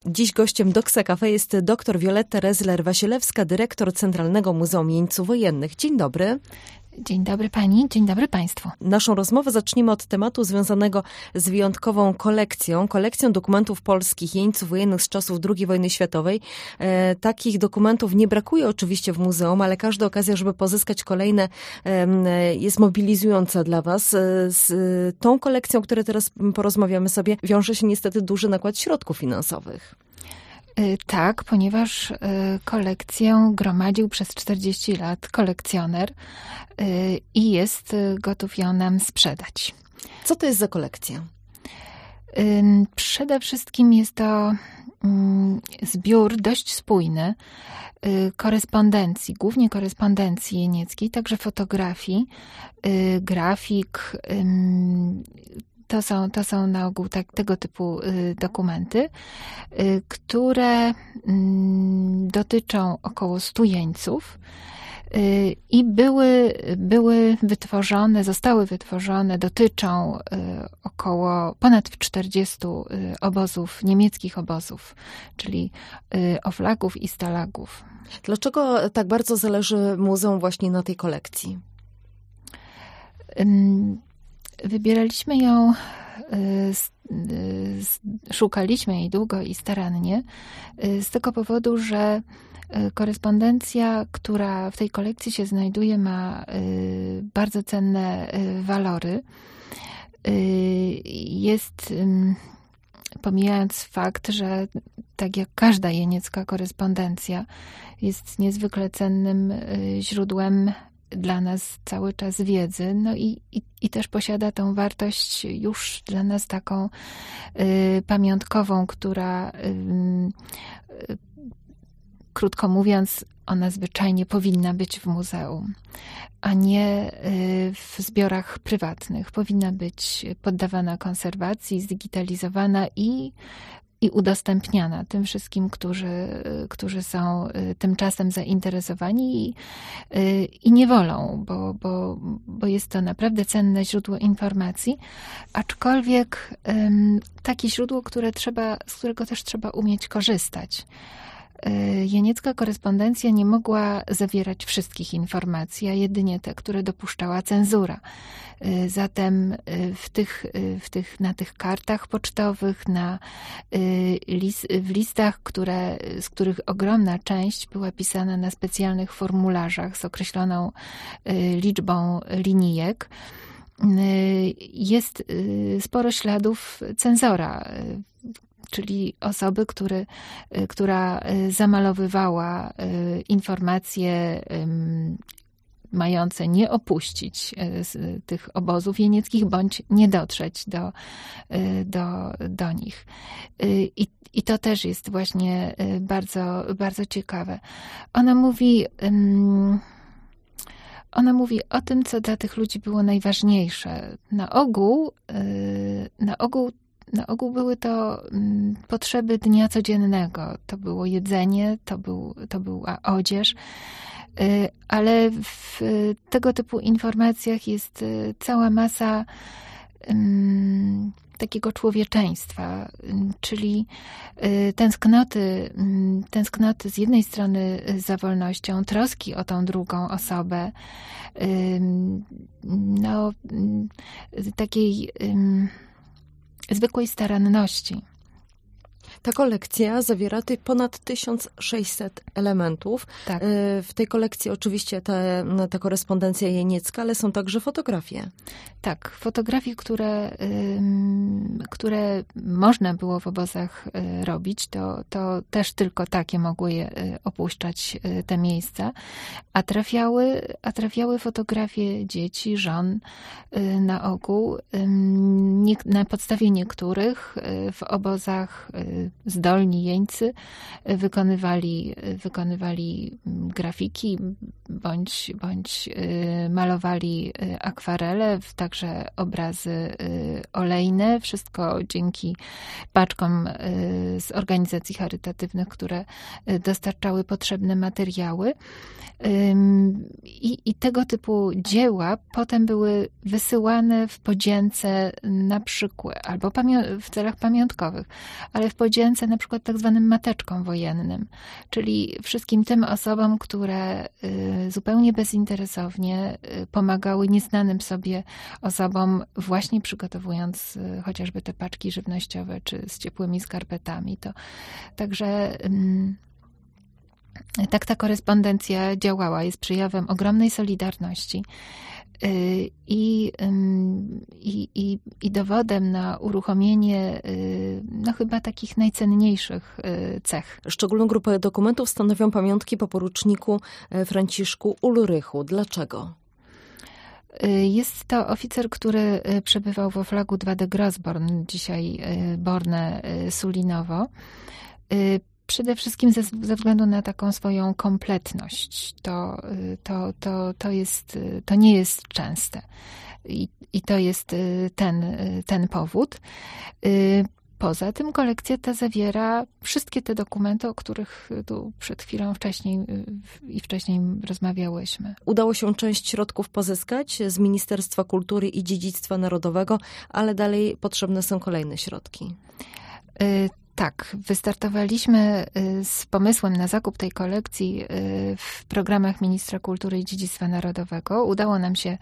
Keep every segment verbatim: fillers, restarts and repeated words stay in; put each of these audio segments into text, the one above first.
Dziś gościem Doksa Cafe jest dr Wioletta Rezler-Wasilewska, dyrektor Centralnego Muzeum Jeńców Wojennych. Dzień dobry. Dzień dobry pani, dzień dobry państwu. Naszą rozmowę zaczniemy od tematu związanego z wyjątkową kolekcją, kolekcją dokumentów polskich jeńców wojennych z czasów drugiej wojny światowej. E, takich dokumentów nie brakuje oczywiście w muzeum, ale każda okazja, żeby pozyskać kolejne, e, jest mobilizująca dla was. E, z tą kolekcją, o której teraz porozmawiamy sobie, wiąże się niestety duży nakład środków finansowych. Tak, ponieważ kolekcję gromadził przez czterdzieści lat kolekcjoner i jest gotów ją nam sprzedać. Co to jest za kolekcja? Przede wszystkim jest to zbiór dość spójny korespondencji, głównie korespondencji jenieckiej, także fotografii, grafik. To są, to są na ogół tak, tego typu y, dokumenty, y, które y, dotyczą około stu jeńców y, i były, były wytworzone, zostały wytworzone, dotyczą y, około ponad czterdziestu y, obozów, niemieckich obozów, czyli y, oflagów i stalagów. Dlaczego tak bardzo zależy muzeum właśnie na tej kolekcji? Y, Wybieraliśmy ją, szukaliśmy jej długo i starannie, z tego powodu, że korespondencja, która w tej kolekcji się znajduje, ma bardzo cenne walory. Jest, pomijając fakt, że tak jak każda jeniecka korespondencja, jest niezwykle cennym źródłem dla nas cały czas wiedzy, no i, i, i też posiada tą wartość już dla nas taką y, pamiątkową, która y, y, krótko mówiąc, ona zwyczajnie powinna być w muzeum, a nie y, w zbiorach prywatnych. Powinna być poddawana konserwacji, zdigitalizowana i i udostępniana tym wszystkim, którzy, którzy są tymczasem zainteresowani i, i nie wolą, bo, bo, bo jest to naprawdę cenne źródło informacji, aczkolwiek takie źródło, które trzeba, z którego też trzeba umieć korzystać. Jeniecka korespondencja nie mogła zawierać wszystkich informacji, a jedynie te, które dopuszczała cenzura. Zatem w tych, w tych, na tych kartach pocztowych, na list, w listach, które, z których ogromna część była pisana na specjalnych formularzach z określoną liczbą linijek, jest sporo śladów cenzora, czyli osoby, który, która zamalowywała informacje mające nie opuścić tych obozów jenieckich, bądź nie dotrzeć do, do, do nich. I, I to też jest właśnie bardzo, bardzo ciekawe. Ona mówi, ona mówi o tym, co dla tych ludzi było najważniejsze. Na ogół, na ogół Na ogół były to potrzeby dnia codziennego. To było jedzenie, to, był, to była odzież, ale w tego typu informacjach jest cała masa um, takiego człowieczeństwa, czyli tęsknoty, tęsknoty z jednej strony za wolnością, troski o tą drugą osobę, no, takiej zwykłej staranności. Ta kolekcja zawiera tych ponad tysiąc sześćset elementów. Tak. W tej kolekcji oczywiście ta, ta korespondencja jeniecka, ale są także fotografie. Tak, fotografie, które, które można było w obozach robić, to, to też tylko takie mogły opuszczać te miejsca, a trafiały, a trafiały fotografie dzieci, żon na ogół. Na podstawie niektórych w obozach zdolni jeńcy wykonywali, wykonywali grafiki bądź, bądź malowali akwarele, także obrazy olejne. Wszystko dzięki paczkom z organizacji charytatywnych, które dostarczały potrzebne materiały. I, i tego typu dzieła potem były wysyłane w podzięce na przykład, albo pamią- w celach pamiątkowych, ale w podzięce na przykład tak zwanym mateczkom wojennym, czyli wszystkim tym osobom, które zupełnie bezinteresownie pomagały nieznanym sobie osobom, właśnie przygotowując chociażby te paczki żywnościowe, czy z ciepłymi skarpetami. To także tak ta korespondencja działała, jest przejawem ogromnej solidarności i, i, i, i dowodem na uruchomienie no chyba takich najcenniejszych cech. Szczególną grupę dokumentów stanowią pamiątki po poruczniku Franciszku Ulrychu. Dlaczego? Jest to oficer, który przebywał w Oflagu dwa de Grosborn, dzisiaj Borne Sulinowo. Przede wszystkim ze, ze względu na taką swoją kompletność. To, to, to, to, jest, to nie jest częste. I, i to jest ten, ten powód. Poza tym kolekcja ta zawiera wszystkie te dokumenty, o których tu przed chwilą wcześniej i wcześniej rozmawiałyśmy. Udało się część środków pozyskać z Ministerstwa Kultury i Dziedzictwa Narodowego, ale dalej potrzebne są kolejne środki. Tak, wystartowaliśmy z pomysłem na zakup tej kolekcji w programach Ministra Kultury i Dziedzictwa Narodowego. Udało nam się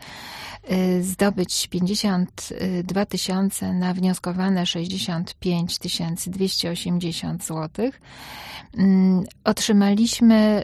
zdobyć pięćdziesiąt dwa tysiące na wnioskowane sześćdziesiąt pięć tysięcy dwieście osiemdziesiąt złotych. Otrzymaliśmy,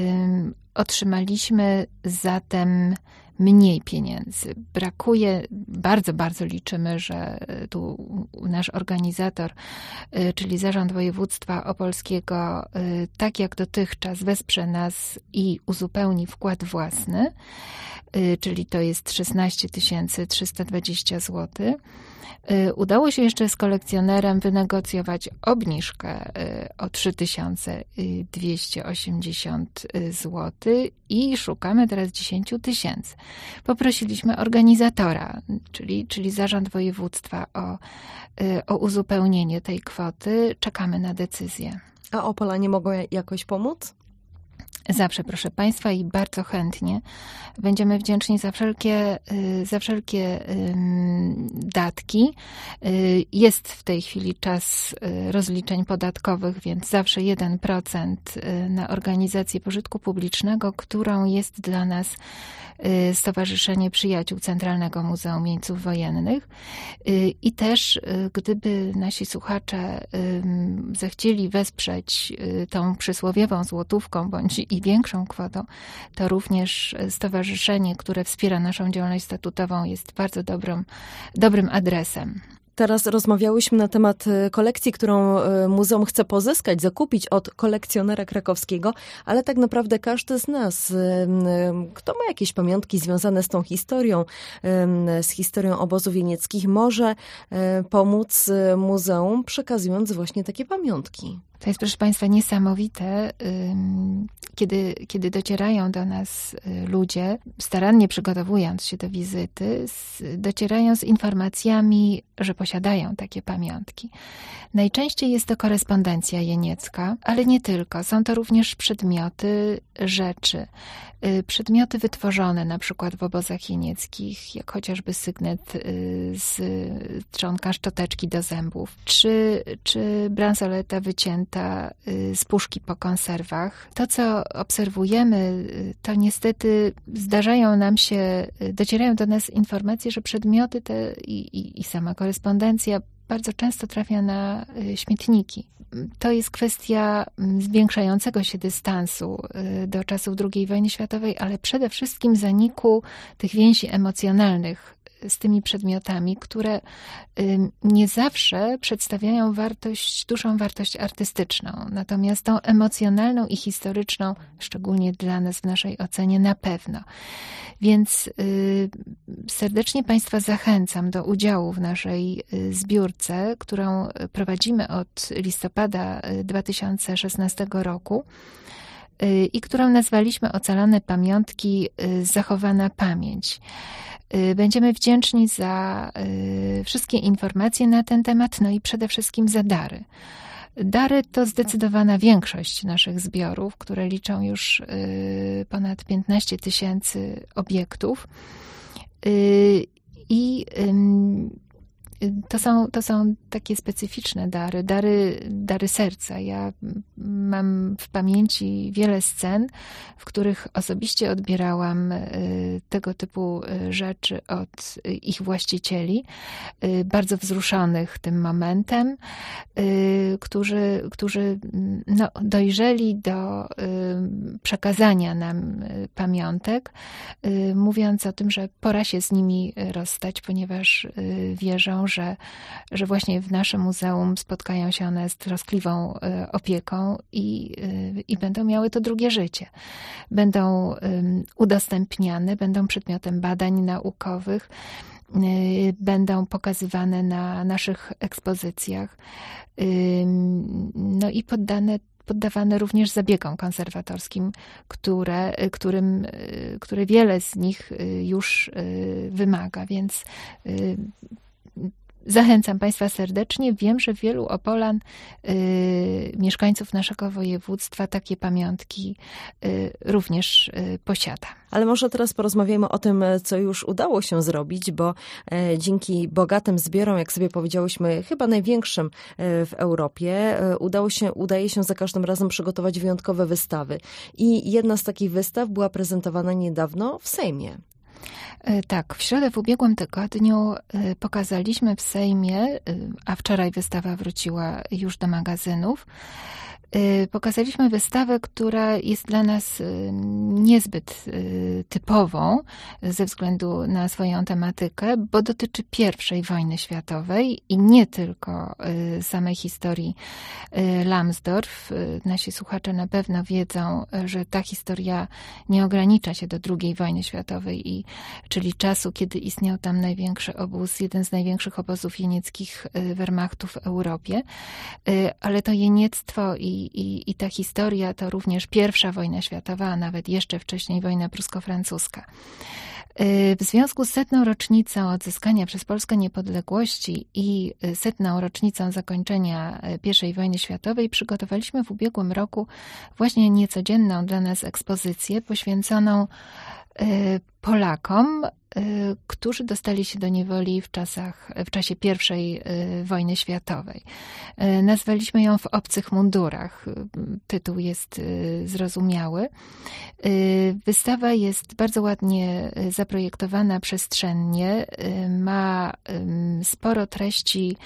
otrzymaliśmy zatem mniej pieniędzy. Brakuje, bardzo, bardzo liczymy, że tu nasz organizator, czyli Zarząd Województwa Opolskiego, tak jak dotychczas wesprze nas i uzupełni wkład własny, czyli to jest szesnaście tysięcy trzysta dwadzieścia złotych. Udało się jeszcze z kolekcjonerem wynegocjować obniżkę o trzy tysiące dwieście osiemdziesiąt złotych i szukamy teraz dziesięć tysięcy. Poprosiliśmy organizatora, czyli, czyli Zarząd Województwa o, o uzupełnienie tej kwoty. Czekamy na decyzję. A Opolanie mogą jakoś pomóc? Zawsze, proszę Państwa, i bardzo chętnie. Będziemy wdzięczni za wszelkie, za wszelkie datki. Jest w tej chwili czas rozliczeń podatkowych, więc zawsze jeden procent na organizację pożytku publicznego, którą jest dla nas Stowarzyszenie Przyjaciół Centralnego Muzeum Jeńców Wojennych. I też, gdyby nasi słuchacze zechcieli wesprzeć tą przysłowiową złotówką bądź i większą kwotą, to również stowarzyszenie, które wspiera naszą działalność statutową, jest bardzo dobrym, dobrym adresem. Teraz rozmawiałyśmy na temat kolekcji, którą muzeum chce pozyskać, zakupić od kolekcjonera krakowskiego, ale tak naprawdę każdy z nas, kto ma jakieś pamiątki związane z tą historią, z historią obozów jenieckich, może pomóc muzeum, przekazując właśnie takie pamiątki. To jest, proszę Państwa, niesamowite, kiedy, kiedy docierają do nas ludzie, starannie przygotowując się do wizyty, docierają z informacjami, że posiadają takie pamiątki. Najczęściej jest to korespondencja jeniecka, ale nie tylko. Są to również przedmioty, rzeczy. Przedmioty wytworzone na przykład w obozach jenieckich, jak chociażby sygnet z trzonka szczoteczki do zębów, czy, czy bransoleta wycięta z puszki po konserwach. To, co obserwujemy, to niestety zdarzają nam się, docierają do nas informacje, że przedmioty te i, i, i sama korespondencja bardzo często trafia na śmietniki. To jest kwestia zwiększającego się dystansu do czasów drugiej wojny światowej, ale przede wszystkim zaniku tych więzi emocjonalnych z tymi przedmiotami, które nie zawsze przedstawiają wartość, dużą wartość artystyczną. Natomiast tą emocjonalną i historyczną, szczególnie dla nas w naszej ocenie, na pewno. Więc serdecznie Państwa zachęcam do udziału w naszej zbiórce, którą prowadzimy od listopada dwa tysiące szesnastego roku i którą nazwaliśmy Ocalone Pamiątki, zachowana pamięć. Będziemy wdzięczni za wszystkie informacje na ten temat, no i przede wszystkim za dary. Dary to zdecydowana większość naszych zbiorów, które liczą już ponad piętnaście tysięcy obiektów. I To są, to są takie specyficzne dary, dary, dary serca. Ja mam w pamięci wiele scen, w których osobiście odbierałam tego typu rzeczy od ich właścicieli, bardzo wzruszonych tym momentem, którzy, którzy no, dojrzeli do przekazania nam pamiątek, mówiąc o tym, że pora się z nimi rozstać, ponieważ wierzą, że, że właśnie w naszym muzeum spotkają się one z troskliwą opieką i, i będą miały to drugie życie. Będą udostępniane, będą przedmiotem badań naukowych, będą pokazywane na naszych ekspozycjach, no i poddane poddawane również zabiegom konserwatorskim, które, którym, które wiele z nich już wymaga, więc zachęcam Państwa serdecznie. Wiem, że wielu Opolan, y, mieszkańców naszego województwa, takie pamiątki y, również y, posiada. Ale może teraz porozmawiamy o tym, co już udało się zrobić, bo e, dzięki bogatym zbiorom, jak sobie powiedziałyśmy, chyba największym e, w Europie, e, udało się, udaje się za każdym razem przygotować wyjątkowe wystawy. I jedna z takich wystaw była prezentowana niedawno w Sejmie. Tak, w środę w ubiegłym tygodniu pokazaliśmy w Sejmie, a wczoraj wystawa wróciła już do magazynów, pokazaliśmy wystawę, która jest dla nas niezbyt typową ze względu na swoją tematykę, bo dotyczy pierwszej wojny światowej i nie tylko samej historii Lambsdorff. Nasi słuchacze na pewno wiedzą, że ta historia nie ogranicza się do drugiej wojny światowej, i, czyli czasu, kiedy istniał tam największy obóz, jeden z największych obozów jenieckich Wehrmachtu w Europie, ale to jeniectwo i I, i ta historia to również pierwsza wojna światowa, a nawet jeszcze wcześniej wojna prusko-francuska. W związku z setną rocznicą odzyskania przez Polskę niepodległości i setną rocznicą zakończenia pierwszej wojny światowej przygotowaliśmy w ubiegłym roku właśnie niecodzienną dla nas ekspozycję poświęconą Polakom, którzy dostali się do niewoli w czasach, w czasie pierwszej wojny światowej. Nazwaliśmy ją W obcych mundurach. Tytuł jest zrozumiały. Wystawa jest bardzo ładnie zaprojektowana przestrzennie. Ma sporo treści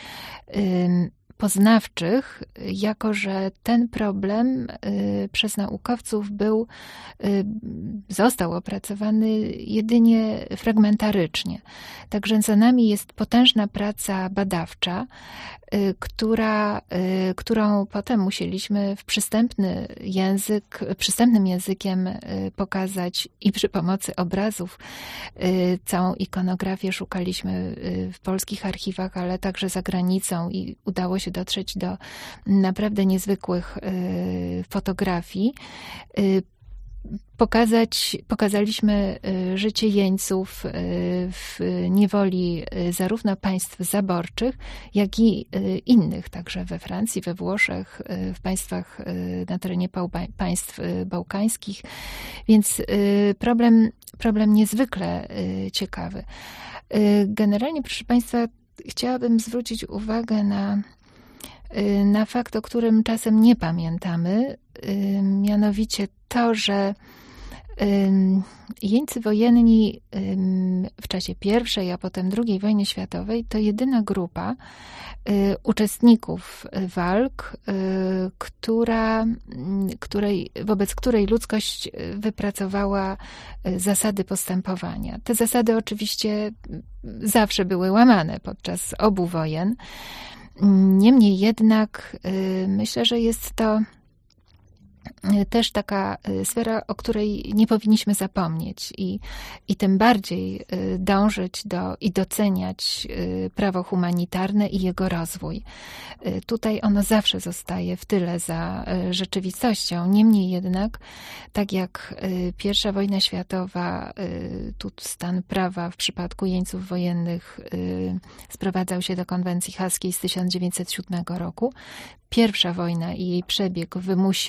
poznawczych, jako że ten problem y, przez naukowców był, y, został opracowany jedynie fragmentarycznie. Także za nami jest potężna praca badawcza, y, która, y, którą potem musieliśmy w przystępny język, przystępnym językiem y, pokazać i przy pomocy obrazów. Y, całą ikonografię szukaliśmy y, w polskich archiwach, ale także za granicą i udało się dotrzeć do naprawdę niezwykłych y, fotografii. Y, Pokazać, pokazaliśmy życie jeńców w niewoli zarówno państw zaborczych, jak i innych, także we Francji, we Włoszech, w państwach na terenie państw bałkańskich. Więc problem, problem niezwykle ciekawy. Generalnie, proszę Państwa, chciałabym zwrócić uwagę na na fakt, o którym czasem nie pamiętamy, mianowicie to, że jeńcy wojenni w czasie pierwszej, a potem drugiej wojny światowej to jedyna grupa uczestników walk, która, której, wobec której ludzkość wypracowała zasady postępowania. Te zasady oczywiście zawsze były łamane podczas obu wojen. Niemniej jednak myślę, że jest to też taka sfera, o której nie powinniśmy zapomnieć i, i tym bardziej dążyć do i doceniać prawo humanitarne i jego rozwój. Tutaj ono zawsze zostaje w tyle za rzeczywistością. Niemniej jednak, tak jak pierwsza wojna światowa, tu stan prawa w przypadku jeńców wojennych sprowadzał się do konwencji haskiej z tysiąc dziewięćset siódmego roku, pierwsza wojna i jej przebieg wymusił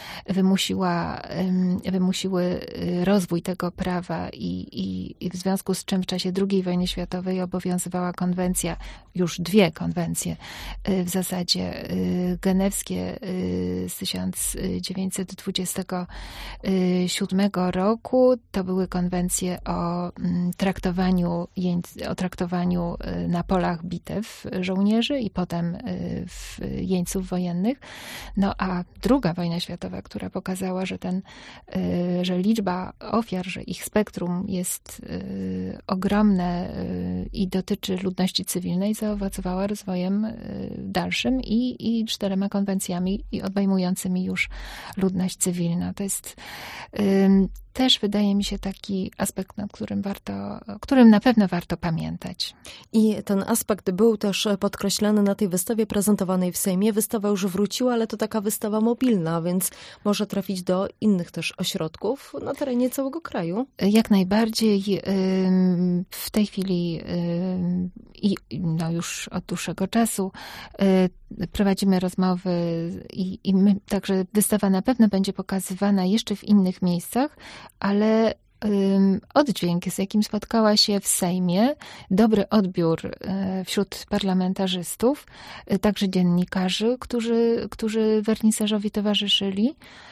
wymusiła, wymusiły rozwój tego prawa i, i, i w związku z czym w czasie drugiej wojny światowej obowiązywała konwencja, już dwie konwencje w zasadzie genewskie z tysiąc dziewięćset dwudziestego siódmego roku. To były konwencje o traktowaniu, o traktowaniu na polach bitew żołnierzy i potem w jeńców wojennych. No a druga wojna światowa, która pokazała, że ten, że liczba ofiar, że ich spektrum jest ogromne i dotyczy ludności cywilnej, zaowocowała rozwojem dalszym i, i czterema konwencjami i obejmującymi już ludność cywilną. To jest też, wydaje mi się, taki aspekt, nad którym warto, o którym na pewno warto pamiętać. I ten aspekt był też podkreślany na tej wystawie prezentowanej w Sejmie. Wystawa już wróciła, ale to taka wystawa mobilna, więc może trafić do innych też ośrodków na terenie całego kraju. Jak najbardziej. W tej chwili i no już od dłuższego czasu prowadzimy rozmowy i, i my, także wystawa na pewno będzie pokazywana jeszcze w innych miejscach, ale oddźwięk, z jakim spotkała się w Sejmie, dobry odbiór wśród parlamentarzystów, także dziennikarzy, którzy, którzy wernisażowi towarzyszyli,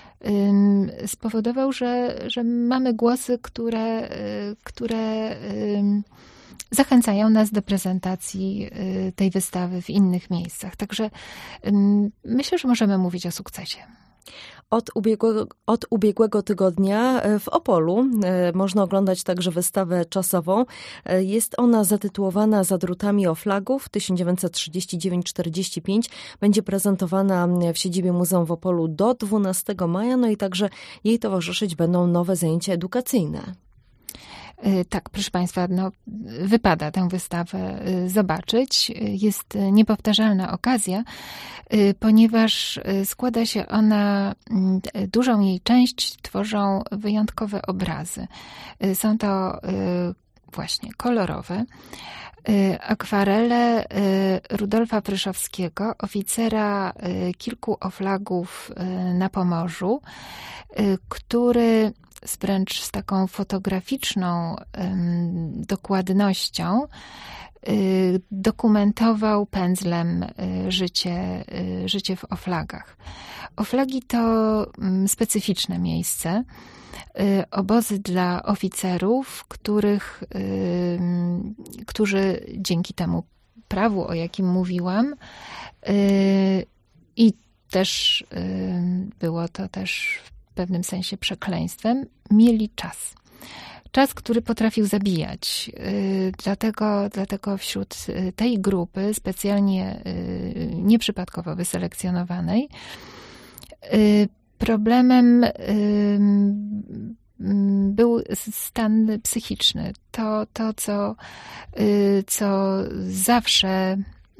spowodował, że, że mamy głosy, które, które zachęcają nas do prezentacji tej wystawy w innych miejscach. Także myślę, że możemy mówić o sukcesie. Od ubiegłego, od ubiegłego tygodnia w Opolu można oglądać także wystawę czasową. Jest ona zatytułowana Za drutami Oflagów tysiąc dziewięćset trzydziesty dziewiąty czterdziesty pięć. Będzie prezentowana w siedzibie Muzeum w Opolu do dwunastego maja, no i także jej towarzyszyć będą nowe zajęcia edukacyjne. Tak, proszę Państwa, no, wypada tę wystawę zobaczyć. Jest niepowtarzalna okazja, ponieważ składa się ona, dużą jej część tworzą wyjątkowe obrazy. Są to właśnie kolorowe akwarele Rudolfa Pryszowskiego, oficera kilku oflagów na Pomorzu, który wręcz z taką fotograficzną dokładnością dokumentował pędzlem życie, życie w Oflagach. Oflagi to specyficzne miejsce, obozy dla oficerów, których, którzy dzięki temu prawu, o jakim mówiłam, i też było to też w pewnym sensie przekleństwem, mieli czas. Czas, który potrafił zabijać. Dlatego, dlatego wśród tej grupy, specjalnie nieprzypadkowo wyselekcjonowanej, problemem był stan psychiczny. To, to co, co zawsze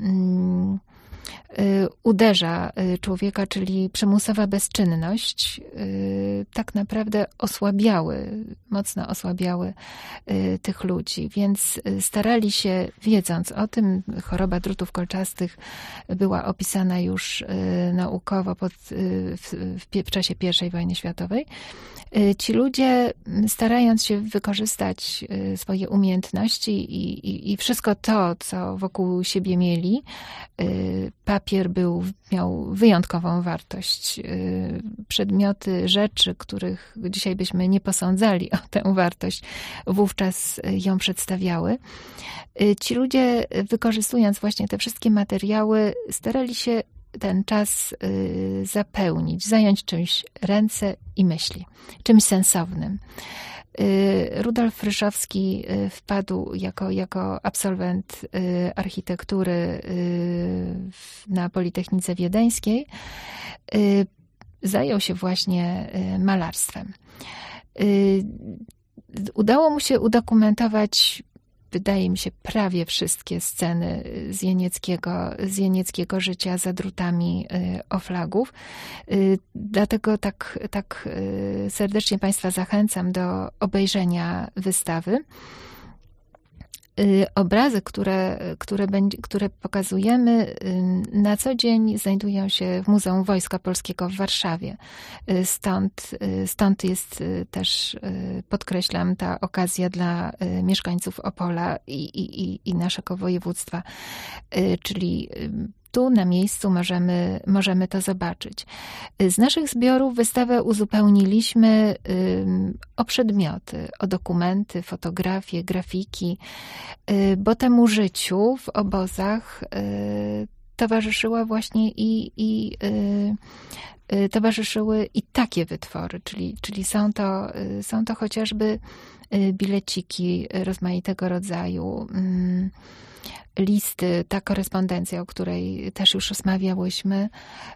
uderza człowieka, czyli przymusowa bezczynność, tak naprawdę osłabiały, mocno osłabiały tych ludzi. Więc starali się, wiedząc o tym, choroba drutów kolczastych była opisana już naukowo pod, w, w czasie pierwszej wojny światowej. Ci ludzie, starając się wykorzystać swoje umiejętności i, i, i wszystko to, co wokół siebie mieli, papier był, miał wyjątkową wartość. Przedmioty, rzeczy, których dzisiaj byśmy nie posądzali o tę wartość, wówczas ją przedstawiały. Ci ludzie, wykorzystując właśnie te wszystkie materiały, starali się ten czas zapełnić, zająć czymś ręce i myśli, czymś sensownym. Rudolf Pryszowski wpadł jako, jako absolwent architektury na Politechnice Wiedeńskiej. Zajął się właśnie malarstwem. Udało mu się udokumentować, wydaje mi się, prawie wszystkie sceny z jenieckiego, z jenieckiego życia za drutami Oflagów. Dlatego tak, tak serdecznie Państwa zachęcam do obejrzenia wystawy. Obrazy, które, które, będzie, które pokazujemy na co dzień, znajdują się w Muzeum Wojska Polskiego w Warszawie. Stąd, stąd jest też, podkreślam, ta okazja dla mieszkańców Opola i, i, i naszego województwa, czyli tu na miejscu możemy, możemy to zobaczyć. Z naszych zbiorów wystawę uzupełniliśmy o przedmioty, o dokumenty, fotografie, grafiki, bo temu życiu w obozach towarzyszyła właśnie i, i towarzyszyły i takie wytwory, czyli, czyli są to, są to chociażby bileciki rozmaitego rodzaju, listy, ta korespondencja, o której też już rozmawiałyśmy,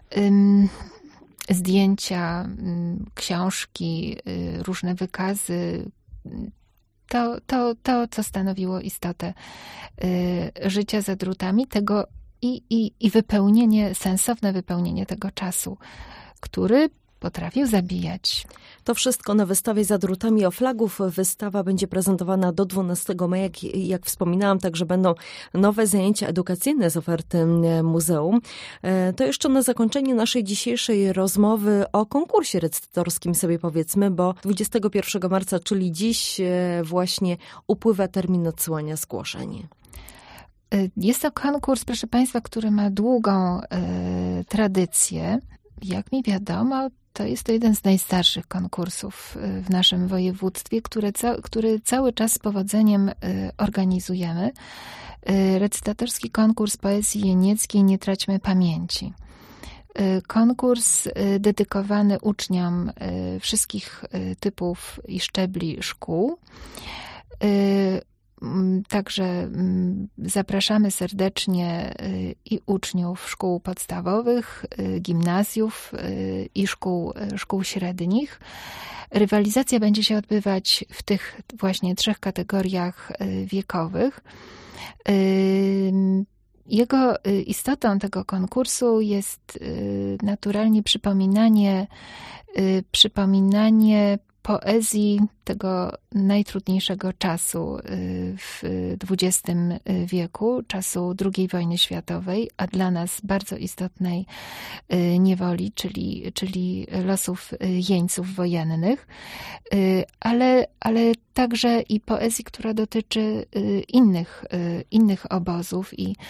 zdjęcia, książki, różne wykazy, to, to, to co stanowiło istotę życia za drutami, tego i, i, i wypełnienie, sensowne wypełnienie tego czasu, który potrafił zabijać. To wszystko na wystawie Za drutami Oflagów. Wystawa będzie prezentowana do dwunastego maja. Jak, jak wspominałam, także będą nowe zajęcia edukacyjne z oferty muzeum. To jeszcze na zakończenie naszej dzisiejszej rozmowy o konkursie recytatorskim sobie powiedzmy, bo dwudziestego pierwszego marca, czyli dziś, właśnie upływa termin odsyłania zgłoszeń. Jest to konkurs, proszę Państwa, który ma długą y, tradycję. Jak mi wiadomo, to jest to jeden z najstarszych konkursów w naszym województwie, który, ca, który cały czas z powodzeniem organizujemy. Recytatorski konkurs poezji jenieckiej Nie traćmy pamięci. Konkurs dedykowany uczniom wszystkich typów i szczebli szkół. Także zapraszamy serdecznie i uczniów szkół podstawowych, gimnazjów i szkół, szkół średnich. Rywalizacja będzie się odbywać w tych właśnie trzech kategoriach wiekowych. Jego istotą tego konkursu jest naturalnie przypominanie, przypominanie poezji tego najtrudniejszego czasu w dwudziestym wieku, czasu drugiej wojny światowej, a dla nas bardzo istotnej niewoli, czyli, czyli losów jeńców wojennych, ale, ale także i poezji, która dotyczy innych, innych obozów i,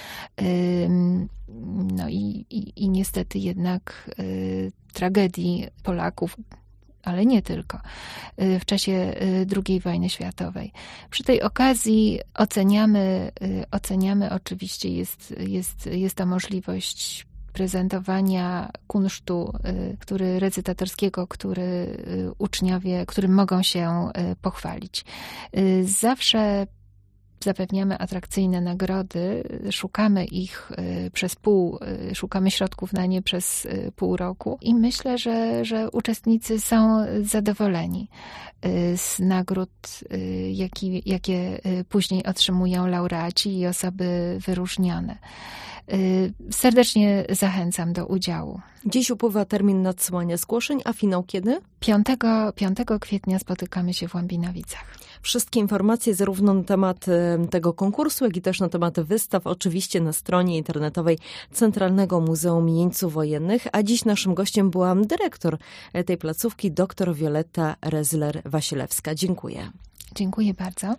no i, i, i niestety jednak tragedii Polaków, ale nie tylko, w czasie drugiej wojny światowej. Przy tej okazji oceniamy, oceniamy oczywiście, jest, jest, jest to możliwość prezentowania kunsztu, który recytatorskiego, który uczniowie, którym mogą się pochwalić. Zawsze zapewniamy atrakcyjne nagrody, szukamy ich przez pół, szukamy środków na nie przez pół roku i myślę, że, że uczestnicy są zadowoleni z nagród, jaki, jakie później otrzymują laureaci i osoby wyróżnione. Serdecznie zachęcam do udziału. Dziś upływa termin nadsyłania zgłoszeń, a finał kiedy? piątego kwietnia spotykamy się w Łambinowicach. Wszystkie informacje zarówno na temat tego konkursu, jak i też na temat wystaw oczywiście na stronie internetowej Centralnego Muzeum Jeńców Wojennych. A dziś naszym gościem była dyrektor tej placówki, dr Wioletta Rezler-Wasilewska. Dziękuję. Dziękuję bardzo.